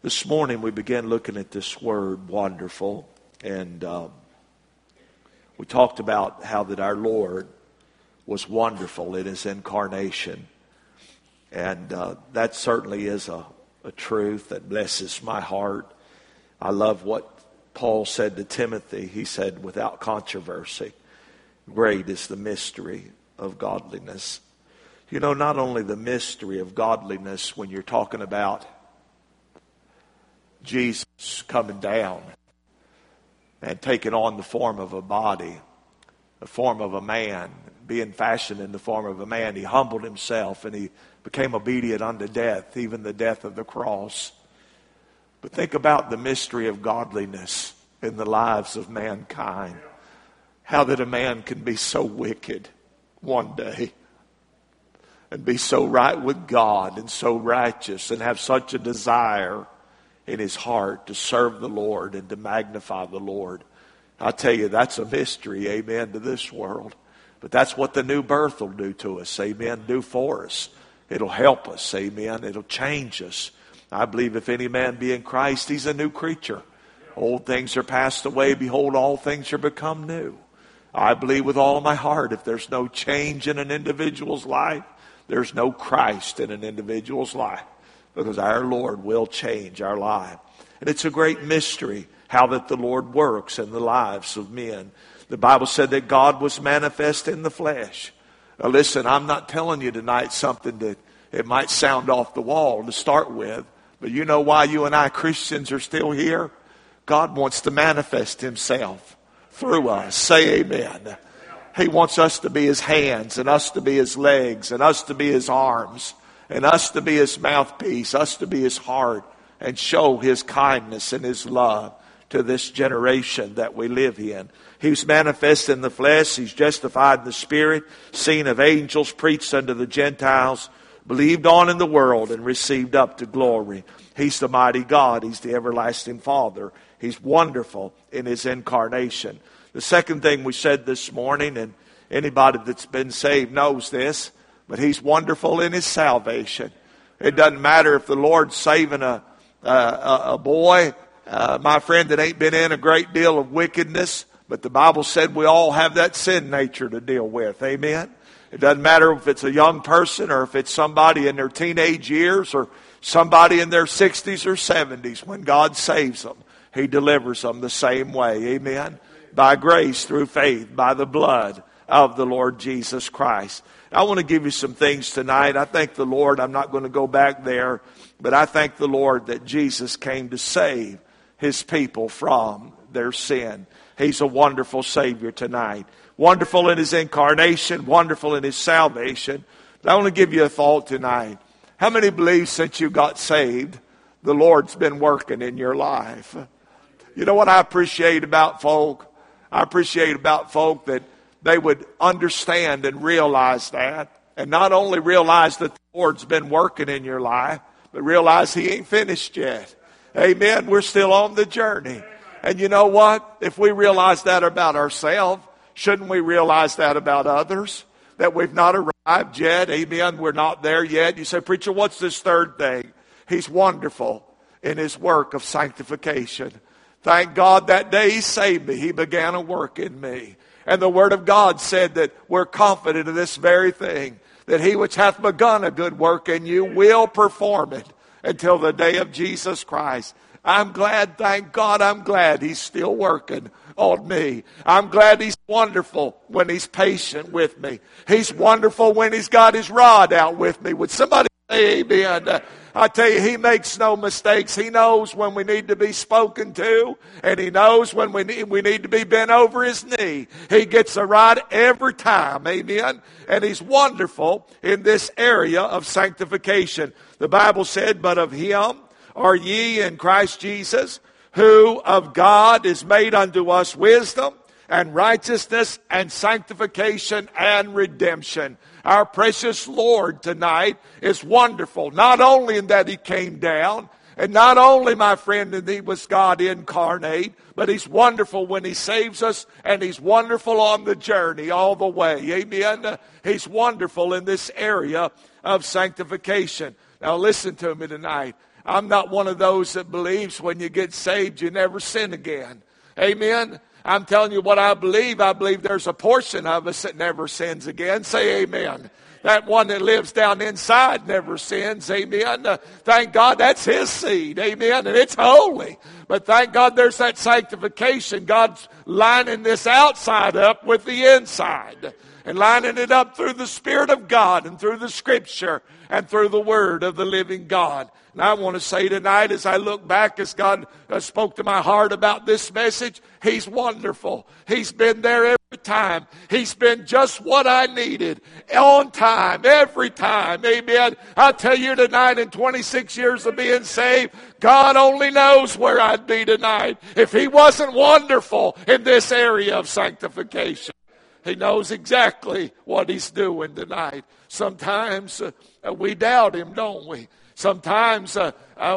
This morning we began looking at this word, wonderful, and we talked about how that our Lord was wonderful in His incarnation. And that certainly is a truth that blesses my heart. I love what Paul said to Timothy. He said, without controversy, great is the mystery of godliness. You know, not only the mystery of godliness when you're talking about Jesus coming down and taking on the form of a body, the form of a man, being fashioned in the form of a man. He humbled Himself and He became obedient unto death, even the death of the cross. But think about the mystery of godliness in the lives of mankind. How that a man can be so wicked one day and be so right with God and so righteous and have such a desire in his heart to serve the Lord and to magnify the Lord. I tell you, that's a mystery, amen, to this world. But that's what the new birth will do to us, amen, do for us. It'll help us, amen. It'll change us. I believe if any man be in Christ, he's a new creature. Old things are passed away. Behold, all things are become new. I believe with all my heart, if there's no change in an individual's life, there's no Christ in an individual's life. Because our Lord will change our life. And it's a great mystery how that the Lord works in the lives of men. The Bible said that God was manifest in the flesh. Now listen, I'm not telling you tonight something that it might sound off the wall to start with. But you know why you and I Christians are still here? God wants to manifest Himself through us. Say amen. He wants us to be His hands and us to be His legs and us to be His arms. And us to be His mouthpiece, us to be His heart, and show His kindness and His love to this generation that we live in. He's manifest in the flesh, He's justified in the Spirit, seen of angels, preached unto the Gentiles, believed on in the world, and received up to glory. He's the mighty God, He's the everlasting Father. He's wonderful in His incarnation. The second thing we said this morning, and anybody that's been saved knows this, but He's wonderful in His salvation. It doesn't matter if the Lord's saving a boy, my friend, that ain't been in a great deal of wickedness. But the Bible said we all have that sin nature to deal with. Amen? It doesn't matter if it's a young person or if it's somebody in their teenage years or somebody in their 60s or 70s. When God saves them, He delivers them the same way. Amen? By grace, through faith, by the blood of the Lord Jesus Christ. I want to give you some things tonight. I thank the Lord. I'm not going to go back there. But I thank the Lord that Jesus came to save His people from their sin. He's a wonderful Savior tonight. Wonderful in His incarnation. Wonderful in His salvation. But I want to give you a thought tonight. How many believe since you got saved, the Lord's been working in your life? You know what I appreciate about folk? I appreciate about folk that they would understand and realize that. And not only realize that the Lord's been working in your life, but realize He ain't finished yet. Amen. We're still on the journey. And you know what? If we realize that about ourselves, shouldn't we realize that about others? That we've not arrived yet. Amen. We're not there yet. You say, preacher, what's this third thing? He's wonderful in His work of sanctification. Thank God that day He saved me. He began a work in me. And the Word of God said that we're confident of this very thing, that He which hath begun a good work in you will perform it until the day of Jesus Christ. I'm glad, thank God, I'm glad He's still working on me. I'm glad He's wonderful when He's patient with me. He's wonderful when He's got His rod out with me. Would somebody say amen? I tell you, He makes no mistakes. He knows when we need to be spoken to, and He knows when we need to be bent over His knee. He gets the rod every time, amen? And He's wonderful in this area of sanctification. The Bible said, but of Him are ye in Christ Jesus, who of God is made unto us wisdom and righteousness and sanctification and redemption. Our precious Lord tonight is wonderful, not only in that He came down, and not only, my friend, that He was God incarnate, but He's wonderful when He saves us, and He's wonderful on the journey all the way. Amen? He's wonderful in this area of sanctification. Now listen to me tonight. I'm not one of those that believes when you get saved you never sin again. Amen. I'm telling you what I believe. I believe there's a portion of us that never sins again. Say amen. That one that lives down inside never sins. Amen. Thank God that's his seed. Amen. And it's holy. But thank God there's that sanctification. God's lining this outside up with the inside. And lining it up through the Spirit of God and through the Scripture and through the Word of the living God. And I want to say tonight, as I look back, as God spoke to my heart about this message, He's wonderful. He's been there every time. He's been just what I needed, on time, every time. Amen. I tell you tonight, in 26 years of being saved, God only knows where I'd be tonight if He wasn't wonderful in this area of sanctification. He knows exactly what He's doing tonight. Sometimes we doubt Him, don't we? Sometimes that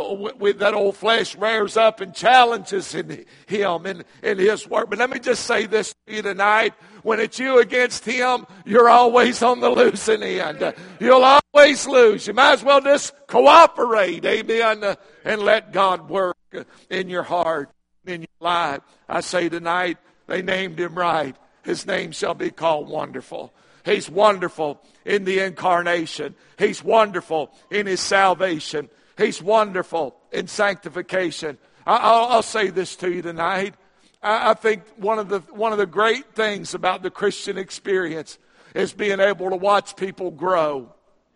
old flesh rears up and challenges Him in His word. But let me just say this to you tonight. When it's you against Him, you're always on the losing end. You'll always lose. You might as well just cooperate, amen, and let God work in your heart, in your life. I say tonight, they named Him right. His name shall be called Wonderful. He's wonderful in the incarnation. He's wonderful in His salvation. He's wonderful in sanctification. I'll say this to you tonight. I think one of the great things about the Christian experience is being able to watch people grow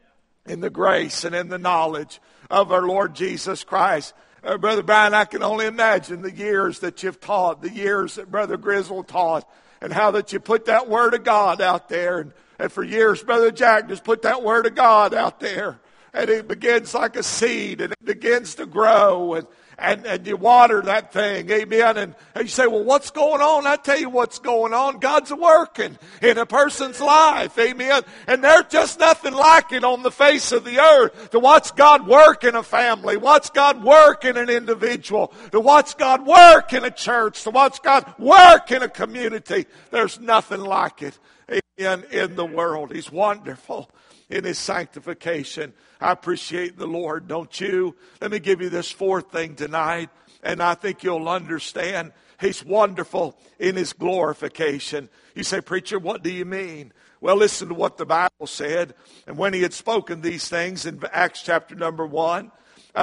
in the grace and in the knowledge of our Lord Jesus Christ. Brother Brian, I can only imagine the years that you've taught, the years that Brother Grizzle taught, and how that you put that Word of God out there. And for years, Brother Jack just put that Word of God out there. And it begins like a seed, and it begins to grow, and you water that thing, amen. And you say, well, what's going on? I tell you what's going on. God's working in a person's life, amen. And there's just nothing like it on the face of the earth to watch God work in a family, watch God work in an individual, to watch God work in a church, to watch God work in a community. There's nothing like it, amen, in the world. He's wonderful in His sanctification. I appreciate the Lord, don't you? Let me give you this fourth thing tonight, and I think you'll understand. He's wonderful in His glorification. You say, preacher, what do you mean? Well, listen to what the Bible said. And when He had spoken these things in Acts chapter number 1,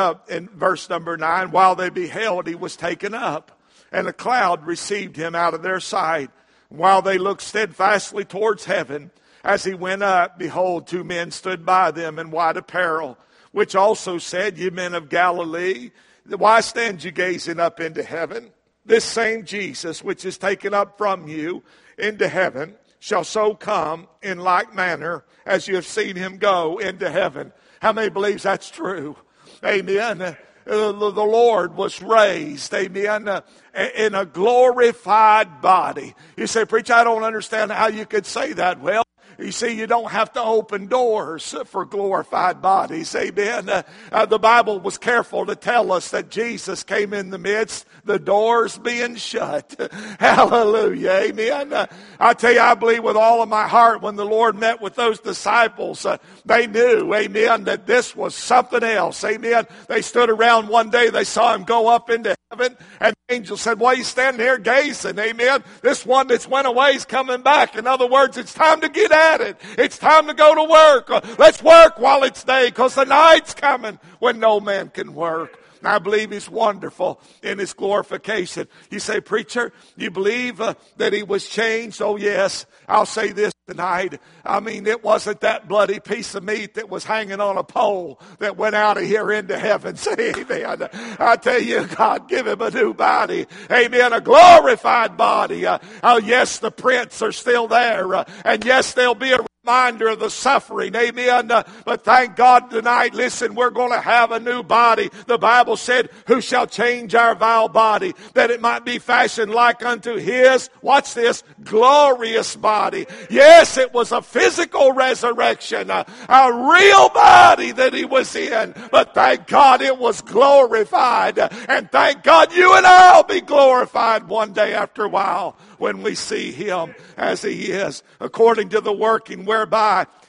in verse number 9, while they beheld, He was taken up, and a cloud received Him out of their sight. While they looked steadfastly towards heaven, as He went up, behold, two men stood by them in white apparel, which also said, Ye men of Galilee, why stand you gazing up into heaven? This same Jesus, which is taken up from you into heaven, shall so come in like manner as you have seen Him go into heaven. How many believes that's true? Amen. The Lord was raised, amen, in a glorified body. You say, preacher, I don't understand how you could say that. Well, you see, you don't have to open doors for glorified bodies. Amen. The Bible was careful to tell us that Jesus came in the midst, the doors being shut. Hallelujah. Amen. I tell you, I believe with all of my heart when the Lord met with those disciples, they knew, amen, that this was something else. Amen. They stood around one day, they saw Him go up into heaven, and the angel said, why are you standing here gazing? Amen. This one that's went away is coming back. In other words, it's time to get at it. It's time to go to work. Let's work while it's day, because the night's coming when no man can work. And I believe He's wonderful in His glorification. You say, preacher, you believe that He was changed? Oh, yes. I'll say this tonight. I mean, it wasn't that bloody piece of meat that was hanging on a pole that went out of here into heaven. Say amen. I tell you, God, give Him a new body. Amen. A glorified body. Oh, yes, the prints are still there. And yes, there'll be a reminder of the suffering. Amen. But thank God tonight, listen, we're going to have a new body. The Bible said, who shall change our vile body, that it might be fashioned like unto His, watch this, glorious body. Yes, it was a physical resurrection, a real body that He was in. But thank God it was glorified. And thank God you and I will be glorified one day after a while when we see Him as He is, according to the working whereby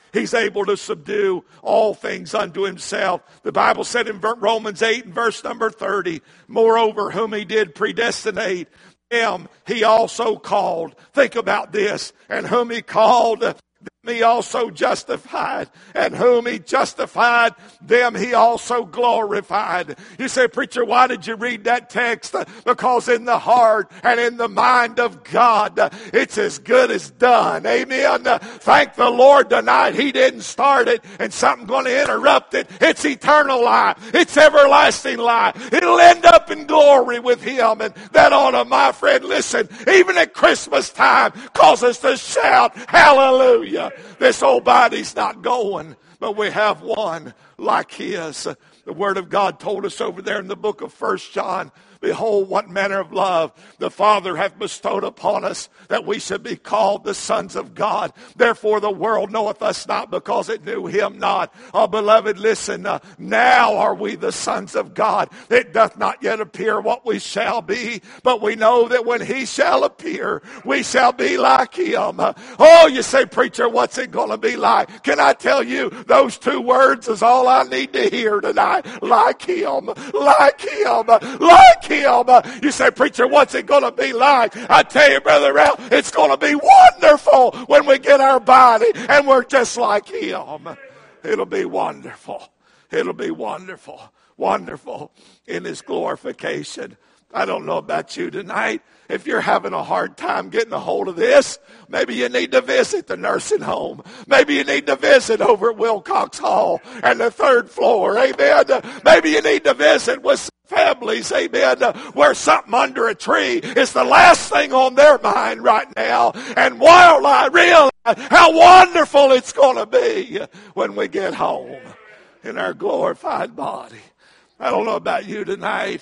He's able to subdue all things unto himself. The Bible said in Romans 8 and verse number 30, moreover, whom he did predestinate, him he also called. Think about this. And whom he called, them he also justified. And whom he justified, them he also glorified. You say, preacher, why did you read that text? Because in the heart and in the mind of God, it's as good as done. Amen. Thank the Lord tonight. He didn't start it and something going to interrupt it. It's eternal life. It's everlasting life. It'll end up in glory with him. And that ought to, my friend, listen, even at Christmas time, cause us to shout, hallelujah. This old body's not going, but we have one like his. The Word of God told us over there in the book of 1 John, behold, what manner of love the Father hath bestowed upon us, that we should be called the sons of God. Therefore the world knoweth us not, because it knew him not. Oh, beloved, listen, now are we the sons of God. It doth not yet appear what we shall be, but we know that when he shall appear, we shall be like him. Oh, you say, preacher, what's it going to be like? Can I tell you, those two words is all I need to hear tonight. Like him, like him, like him. You say, preacher, what's it going to be like? I tell you, Brother Ralph, it's going to be wonderful when we get our body and we're just like him. It'll be wonderful. It'll be wonderful. Wonderful in his glorification. I don't know about you tonight. If you're having a hard time getting a hold of this, maybe you need to visit the nursing home. Maybe you need to visit over at Wilcox Hall and the 3rd floor. Amen. Maybe you need to visit with some families. Amen. Where something under a tree is the last thing on their mind right now. And while I realize how wonderful it's going to be when we get home in our glorified body. I don't know about you tonight.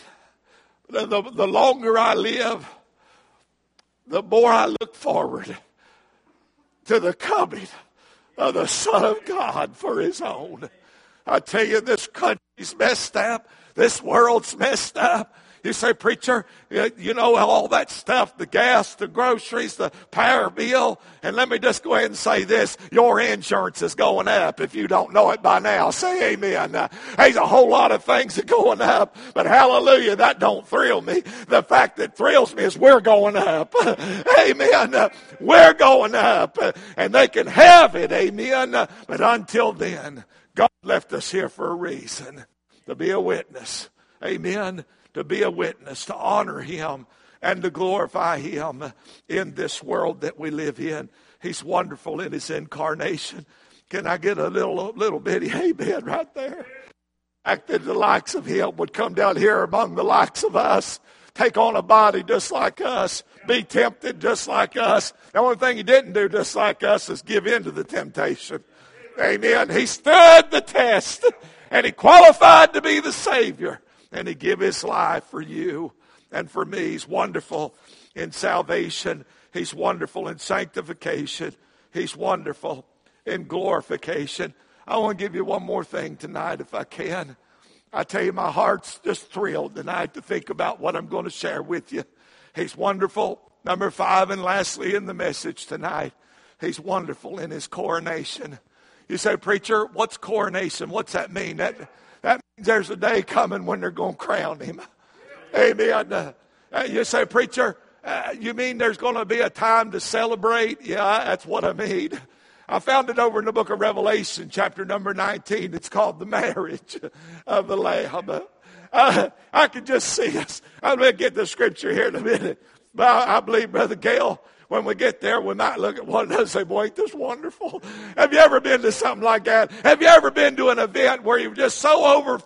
The longer I live, the more I look forward to the coming of the Son of God for his own. I tell you, this country's messed up. This world's messed up. You say, preacher, you know all that stuff, the gas, the groceries, the power bill. And let me just go ahead and say this. Your insurance is going up if you don't know it by now. Say amen. There's a whole lot of things that are going up. But hallelujah, that don't thrill me. The fact that thrills me is we're going up. Amen. We're going up. And they can have it. Amen. But until then, God left us here for a reason. To be a witness. Amen. To be a witness, to honor him, and to glorify him in this world that we live in. He's wonderful in his incarnation. Can I get a little bitty amen right there? Act that the likes of him would come down here among the likes of us, take on a body just like us, be tempted just like us. The only thing he didn't do just like us is give in to the temptation. Amen. He stood the test, and he qualified to be the Savior. And he gave his life for you and for me. He's wonderful in salvation. He's wonderful in sanctification. He's wonderful in glorification. I want to give you one more thing tonight if I can. I tell you, my heart's just thrilled tonight to think about what I'm going to share with you. He's wonderful. Number 5, and lastly in the message tonight, he's wonderful in his coronation. You say, preacher, what's coronation? What's that mean? That means there's a day coming when they're going to crown him. Amen. You say, preacher, you mean there's going to be a time to celebrate? Yeah, that's what I mean. I found it over in the book of Revelation, chapter number 19. It's called the marriage of the Lamb. I can just see us. I'm going to get the scripture here in a minute. But I believe, Brother Gale, when we get there, we might look at one another and say, boy, ain't this wonderful? Have you ever been to something like that? Have you ever been to an event where you're just so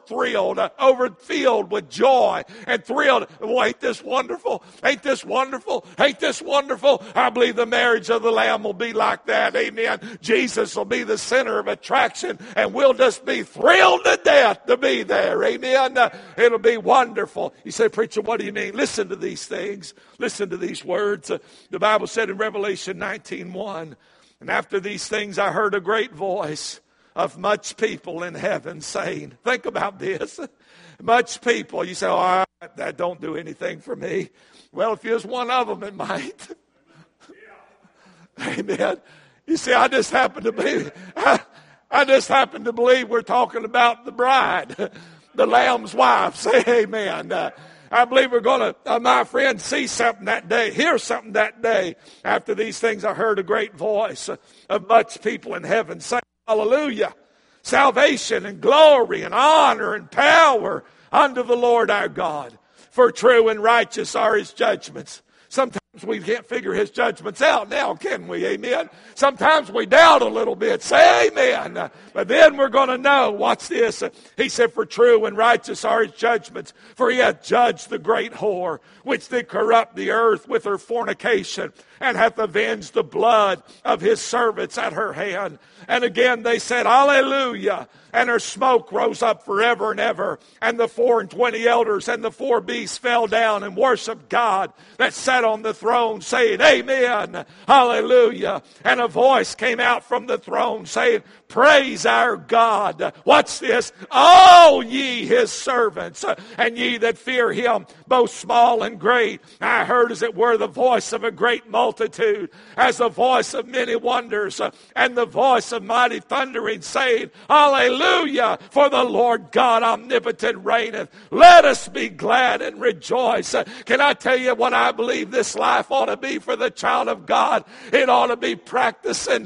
overfilled with joy and thrilled? Boy, ain't this wonderful? Ain't this wonderful? Ain't this wonderful? I believe the marriage of the Lamb will be like that. Amen. Jesus will be the center of attraction, and we'll just be thrilled to death to be there. Amen. It'll be wonderful. You say, preacher, what do you mean? Listen to these things. Listen to these words. The Bible said in Revelation 19:1, and after these things I heard a great voice of much people in heaven saying, think about this, much people. You say, oh, that don't do anything for me. Well, if you was one of them, it might. Amen. You see, I just happen to be, I just happen to believe we're talking about the bride, the Lamb's wife. Say amen. I believe we're going to, my friend, see something that day, hear something that day. After these things, I heard a great voice of much people in heaven saying, hallelujah. Salvation and glory and honor and power unto the Lord our God. For true and righteous are his judgments. Sometimes we can't figure his judgments out now, can we? Amen. Sometimes we doubt a little bit. Say amen. But then we're going to know. Watch this. He said, for true and righteous are his judgments. For he hath judged the great whore, which did corrupt the earth with her fornication, and hath avenged the blood of his servants at her hand. And again they said, hallelujah. And her smoke rose up forever and ever. And the 24 elders and the 4 beasts fell down and worshiped God that sat on the throne, saying, amen, hallelujah. And a voice came out from the throne saying, praise our God. Watch this. All ye his servants, and ye that fear him, both small and great. I heard as it were the voice of a great multitude, as the voice of many wonders, and the voice of mighty thundering, saying, hallelujah, for the Lord God omnipotent reigneth. Let us be glad and rejoice. Can I tell you what I believe this life ought to be for the child of God? It ought to be practicing,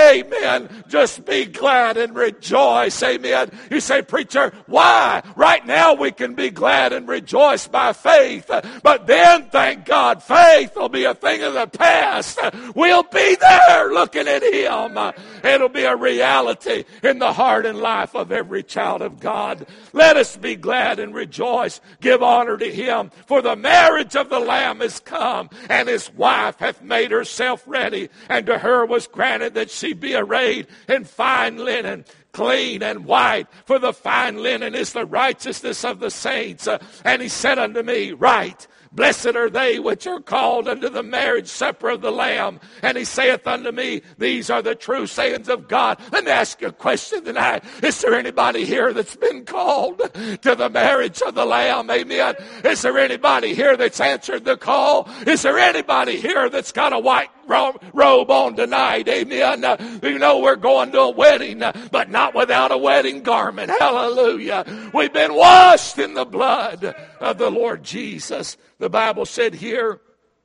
amen, just be glad and rejoice, amen. You say, preacher, why? Right now we can be glad and rejoice by faith, but then, thank God, faith will be a thing of the past. We'll be there looking at him. It'll be a reality in the heart and life of every child of God. Let us be glad and rejoice. Give honor to him, for the marriage of the Lamb is come, and his wife hath made herself ready, and to her was granted that she be arrayed in fine linen, clean and white, for the fine linen is the righteousness of the saints. And he said unto me, write, blessed are they which are called unto the marriage supper of the Lamb. And he saith unto me, these are the true sayings of God. Let me ask you a question tonight. Is there anybody here that's been called to the marriage of the Lamb? Amen. Is there anybody here that's answered the call? Is there anybody here that's got a white robe on tonight? Amen. You know we're going to a wedding, but not without a wedding garment. Hallelujah. We've been washed in the blood of the Lord Jesus. The Bible said here,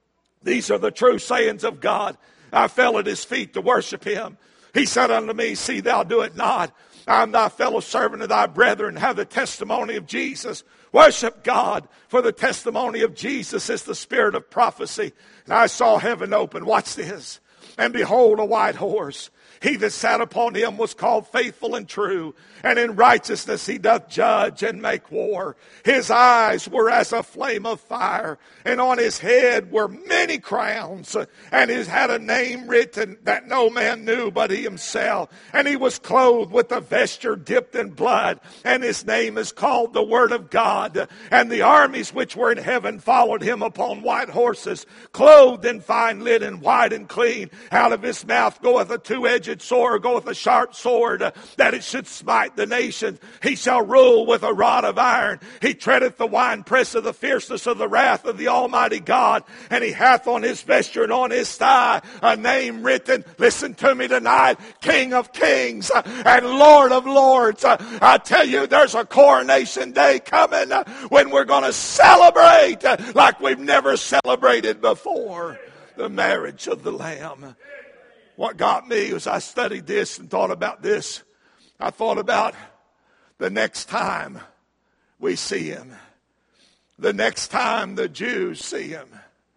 these are the true sayings of God. I fell at his feet to worship him. He said unto me, see thou do it not. I am thy fellow servant of thy brethren, have the testimony of Jesus. Worship God, for the testimony of Jesus is the spirit of prophecy. And I saw heaven open. Watch this. And behold, a white horse. He that sat upon him was called Faithful and True, and in righteousness he doth judge and make war. His eyes were as a flame of fire, and on his head were many crowns, and he had a name written that no man knew but he himself. And he was clothed with a vesture dipped in blood, and his name is called the Word of God. And the armies which were in heaven followed him upon white horses, clothed in fine linen, white and clean. Out of his mouth goeth a two-edged sword, goeth a sharp sword, that it should smite the nations. He shall rule with a rod of iron. He treadeth the winepress of the fierceness of the wrath of the Almighty God. And he hath on his vesture and on his thigh a name written, listen to me tonight, King of Kings and Lord of Lords. I tell you, there's a coronation day coming when we're going to celebrate like we've never celebrated before, the marriage of the Lamb. What got me as I studied this and thought about this, I thought about the next time we see him. The next time the Jews see him.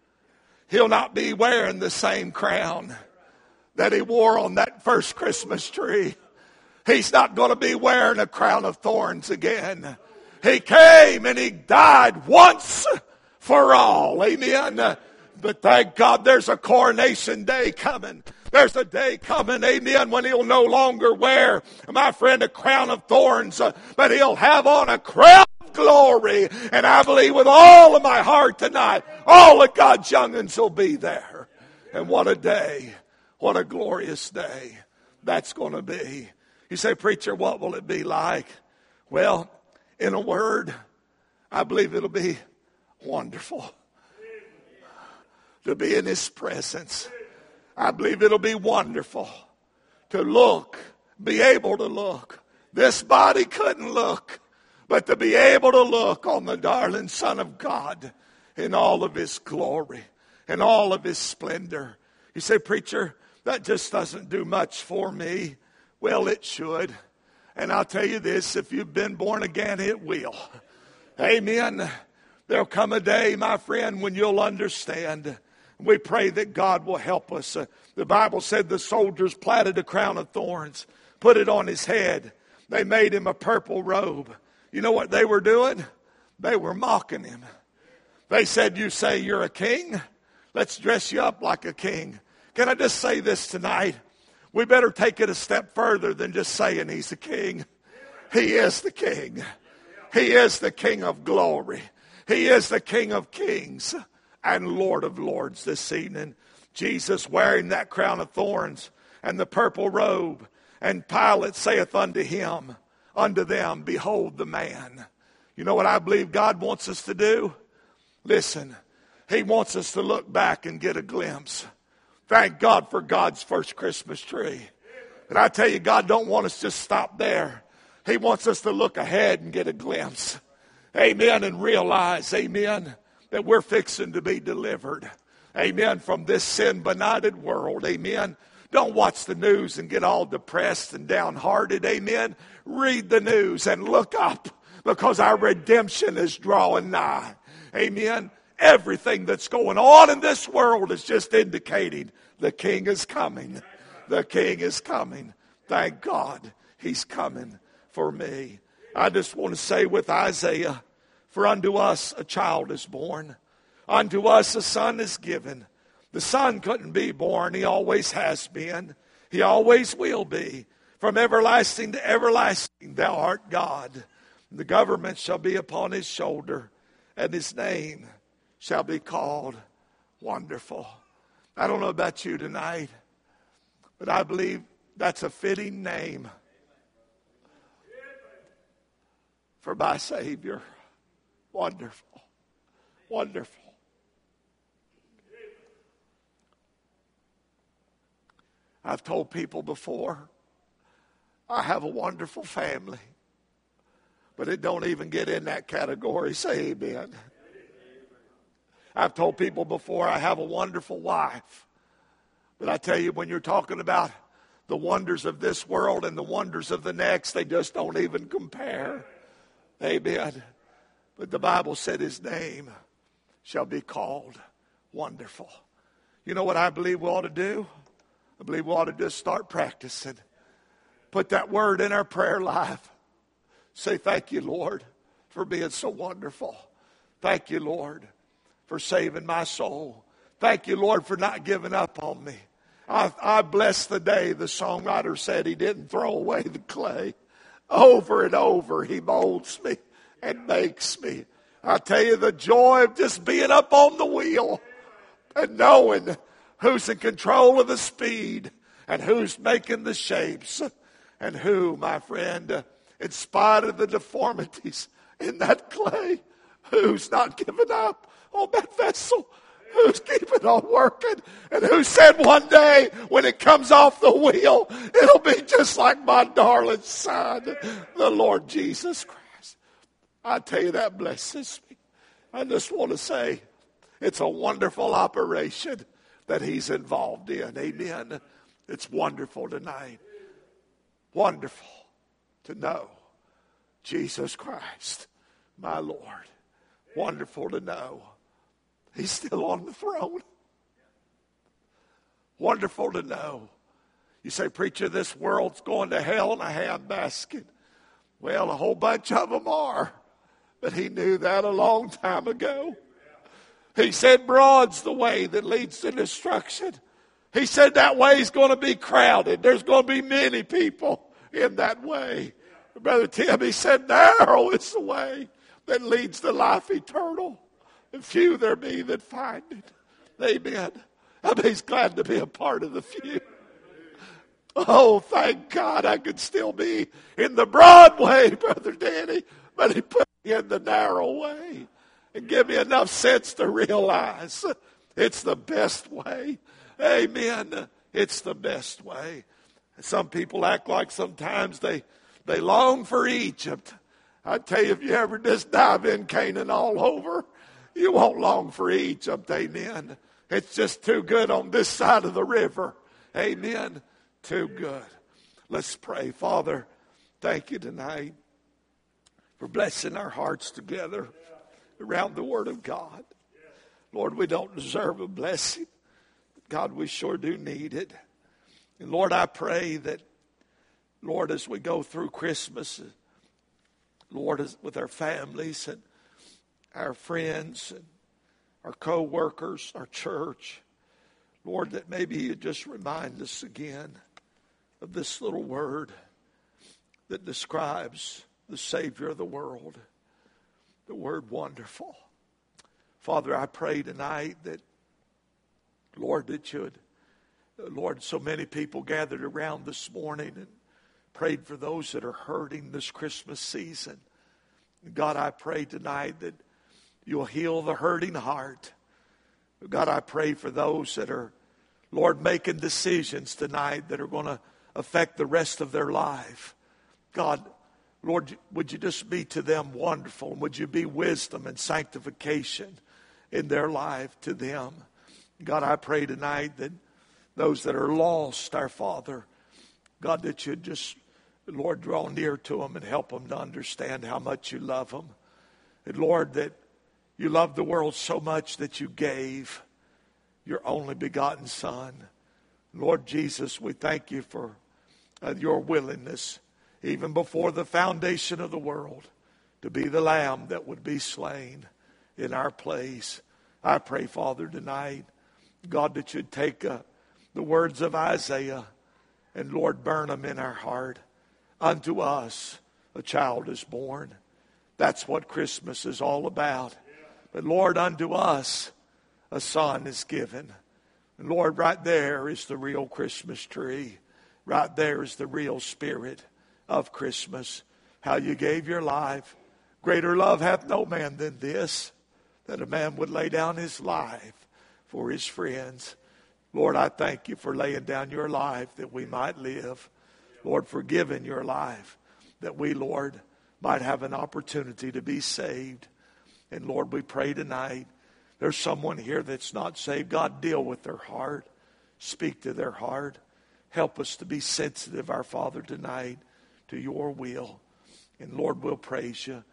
He'll not be wearing the same crown that he wore on that first Christmas tree. He's not going to be wearing a crown of thorns again. He came and he died once for all. Amen. But thank God there's a coronation day coming. There's a day coming, amen, when he'll no longer wear, my friend, a crown of thorns, but he'll have on a crown of glory. And I believe with all of my heart tonight, all of God's young'uns will be there. And what a day. What a glorious day that's going to be. You say, preacher, what will it be like? Well, in a word, I believe it'll be wonderful to be in his presence. I believe it'll be wonderful to look be able to look. This body couldn't look, but to be able to look on the darling Son of God in all of his glory, in all of his splendor. You say, preacher, that just doesn't do much for me. Well, it should. And I'll tell you this, if you've been born again, it will. Amen. There'll come a day, my friend, when you'll understand. We pray that God will help us. The Bible said the soldiers platted a crown of thorns, put it on his head. They made him a purple robe. You know what they were doing? They were mocking him. They said, you say you're a king? Let's dress you up like a king. Can I just say this tonight? We better take it a step further than just saying he's a king. He is the king. He is the King of glory. He is the King of kings and Lord of lords this evening. Jesus wearing that crown of thorns and the purple robe. And Pilate saith unto him, unto them, behold the man. You know what I believe God wants us to do? Listen, he wants us to look back and get a glimpse. Thank God for God's first Christmas tree. And I tell you, God don't want us to just stop there. He wants us to look ahead and get a glimpse. Amen. And realize, amen, that we're fixing to be delivered. Amen. From this sin-benighted world. Amen. Don't watch the news and get all depressed and downhearted. Amen. Read the news and look up, because our redemption is drawing nigh. Amen. Everything that's going on in this world is just indicating the King is coming. The King is coming. Thank God he's coming for me. I just want to say with Isaiah, for unto us a child is born. Unto us a son is given. The son couldn't be born. He always has been. He always will be. From everlasting to everlasting, thou art God. The government shall be upon his shoulder, and his name shall be called Wonderful. I don't know about you tonight, but I believe that's a fitting name for my Savior. Wonderful. Wonderful. I've told people before, I have a wonderful family, but it don't even get in that category. Say amen. I've told people before, I have a wonderful wife. But I tell you, when you're talking about the wonders of this world and the wonders of the next, they just don't even compare. Amen. But the Bible said his name shall be called Wonderful. You know what I believe we ought to do? I believe we ought to just start practicing. Put that word in our prayer life. Say, thank you, Lord, for being so wonderful. Thank you, Lord, for saving my soul. Thank you, Lord, for not giving up on me. I bless the day the songwriter said he didn't throw away the clay. Over and over he molds me and makes me. I tell you, the joy of just being up on the wheel and knowing who's in control of the speed and who's making the shapes and who, my friend, in spite of the deformities in that clay, who's not giving up on that vessel, who's keeping on working, and who said one day when it comes off the wheel, it'll be just like my darling son, the Lord Jesus Christ. I tell you, that blesses me. I just want to say it's a wonderful operation that he's involved in. Amen. It's wonderful tonight. Wonderful to know Jesus Christ, my Lord. Wonderful to know he's still on the throne. Wonderful to know. You say, preacher, this world's going to hell in a handbasket. Well, a whole bunch of them are. But he knew that a long time ago. He said, broad's the way that leads to destruction. He said that way's going to be crowded. There's going to be many people in that way. Brother Tim, he said, narrow is the way that leads to life eternal. And few there be that find it. Amen. I mean, he's glad to be a part of the few. Oh, thank God I could still be in the broad way, Brother Danny. But he put me in the narrow way and give me enough sense to realize it's the best way. Amen. It's the best way. Some people act like sometimes they long for Egypt. I tell you, if you ever just dive in Canaan all over, you won't long for Egypt. Amen. It's just too good on this side of the river. Amen. Too good. Let's pray. Father, thank you tonight for blessing our hearts together around the Word of God. Lord, we don't deserve a blessing. God, we sure do need it. And Lord, I pray that, Lord, as we go through Christmas, Lord, with our families and our friends and our co-workers, our church, Lord, that maybe you just remind us again of this little word that describes the Savior of the world, the word wonderful. Father, I pray tonight that, Lord, that you'd, Lord, so many people gathered around this morning and prayed for those that are hurting this Christmas season. God, I pray tonight that you'll heal the hurting heart. God, I pray for those that are, Lord, making decisions tonight that are going to affect the rest of their life. God, Lord, would you just be to them wonderful? Would you be wisdom and sanctification in their life to them? God, I pray tonight that those that are lost, our Father, God, that you'd just, Lord, draw near to them and help them to understand how much you love them. And Lord, that you love the world so much that you gave your only begotten Son. Lord Jesus, we thank you for your willingness, even before the foundation of the world, to be the Lamb that would be slain in our place. I pray, Father, tonight, God, that you'd take the words of Isaiah and, Lord, burn them in our heart. Unto us a child is born. That's what Christmas is all about. But Lord, unto us a son is given. And Lord, right there is the real Christmas tree. Right there is the real spirit of Christmas. How you gave your life. Greater love hath no man than this, that a man would lay down his life for his friends. Lord, I thank you for laying down your life that we might live. Lord, for giving your life that we, Lord, might have an opportunity to be saved. And Lord, we pray tonight, there's someone here that's not saved. God, deal with their heart. Speak to their heart. Help us to be sensitive, our Father, tonight to your will. And Lord, we'll praise you.